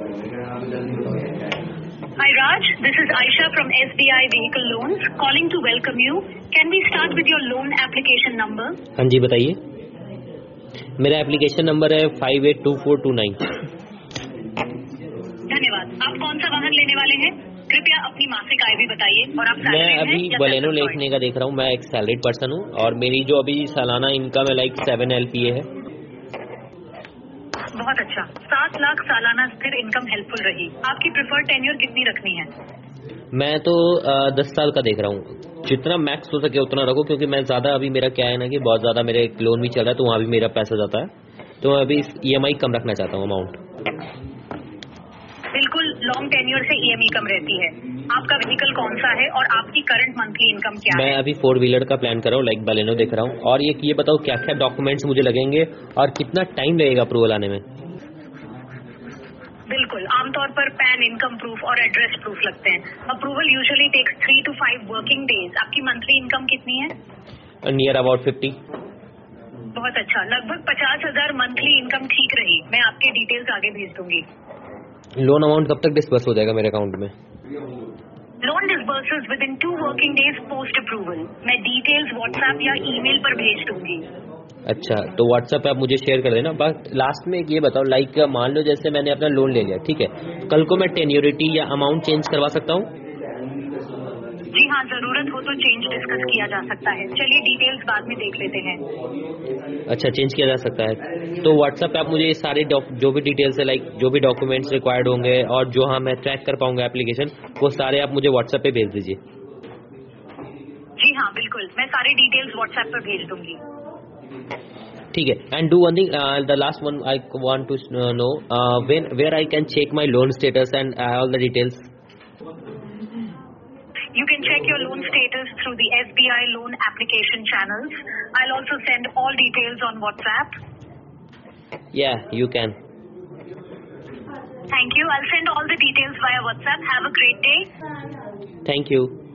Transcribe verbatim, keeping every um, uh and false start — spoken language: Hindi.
Hi Raj, this is Aisha from S B I Vehicle Loans calling to welcome you. Can we start with your loan application number? हाँ जी बताइए, मेरा एप्लीकेशन नंबर है five eight two four two nine. धन्यवाद। आप कौन सा वाहन लेने वाले हैं? कृपया अपनी मासिक आय भी बताइए और आप मैं salaried अभी हैं या बलेनो self-employed? लेने का देख रहा हूँ। मैं एक सैलरीड पर्सन हूँ और मेरी जो अभी सालाना इनकम है like seven L P A है। बहुत अच्छा। सात लाख सालाना स्थिर इनकम हेल्पफुल रही। आपकी प्रिफर्ड टेन्योर कितनी रखनी है? मैं तो आ, दस साल का देख रहा हूँ, जितना मैक्स हो सके उतना रखो, क्योंकि मैं ज़्यादा अभी मेरा क्या है ना कि बहुत ज़्यादा मेरे एक लोन भी चल रहा है तो वहाँ भी मेरा पैसा जाता है, तो मैं अभी ई एम आई कम रखना चाहता हूँ अमाउंट। बिल्कुल, लॉन्ग टेन्योर से ई एम आई कम रहती है। आपका व्हीकल कौन सा है और आपकी करंट मंथली इनकम क्या मैं है? अभी फोर व्हीलर का प्लान कर रहा हूँ, लाइक बलेनो देख रहा हूँ। और ये ये बताओ क्या क्या डॉक्यूमेंट्स मुझे लगेंगे और कितना टाइम लगेगा अप्रूवल आने में? बिल्कुल, आमतौर पर पैन, इनकम प्रूफ और एड्रेस प्रूफ लगते हैं। Approval usually takes three to five working days. आपकी मंथली इनकम कितनी है? Near about fifty. बहुत अच्छा, लगभग पचास हजार मंथली इनकम ठीक रही। मैं आपके डिटेल्स आगे भेज दूंगी। लोन अमाउंट कब तक डिस्बर्स हो जाएगा मेरे अकाउंट में? Loan disburses within two working days post approval. मैं डिटेल्स व्हाट्सएप या ईमेल पर भेज दूंगी। अच्छा, तो व्हाट्सएप पे आप मुझे शेयर कर देना। बस लास्ट में एक ये बताओ, लाइक मान लो जैसे मैंने अपना लोन ले लिया, ठीक है, कल को मैं टेन्योरिटी या अमाउंट चेंज करवा सकता हूँ? जी हाँ, जरूरत हो तो चेंज डिस्कस किया जा सकता है। चलिए डिटेल्स बाद में देख लेते हैं। अच्छा, चेंज किया जा सकता है। तो व्हाट्सएप पे आप मुझे ये सारे जो भी डिटेल्स है, लाइक जो भी डॉक्यूमेंट्स रिक्वायर्ड होंगे और जो हाँ मैं ट्रैक कर पाऊंगा एप्लीकेशन, वो सारे आप मुझे व्हाट्सएप पे भेज दीजिए। जी हाँ बिल्कुल, मैं सारे डिटेल्स व्हाट्सएप पर भेज दूंगी। ठीक है, and do one thing, the last one I want to know when where I can check my loan status and all the details. You can check your loan status through the S B I loan application channels. I'll also send all details on WhatsApp. Yeah, you can. Thank you. I'll send all the details via WhatsApp. Have a great day. Thank you.